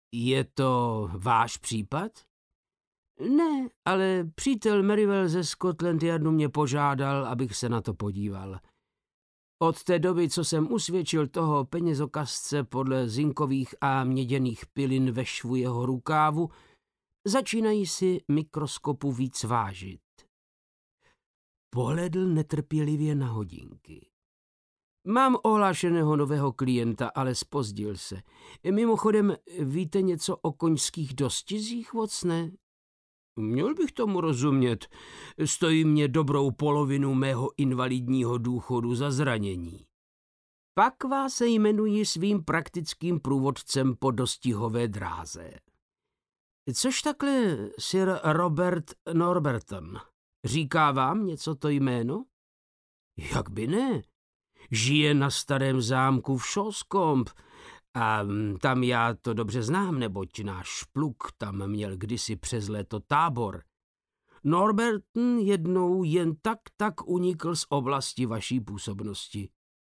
Je to váš případ? Ne, ale přítel Merivale ze Scotland Yardu mě požádal, abych se na to podíval. Od té doby, co jsem usvědčil toho penězokazce podle zinkových a měděných pilin ve švu jeho rukávu, začínají si mikroskopu víc vážit. Pohlédl netrpělivě na hodinky. Mám ohlášeného nového klienta, ale zpozdil se. Mimochodem, víte něco o koňských dostizích, Watsone? Měl bych tomu rozumět. Stojí mě dobrou polovinu mého invalidního důchodu za zranění. Pak vás jmenuji svým praktickým průvodcem po dostihové dráze. Což takhle Sir Robert Norberton? Říká vám něco to jméno? Jak by ne? Žije na starém zámku v Shawscombe a tam já to dobře znám, neboť náš pluk tam měl kdysi přes léto tábor. Norberton jednou jen tak unikl z oblasti vaší působnosti.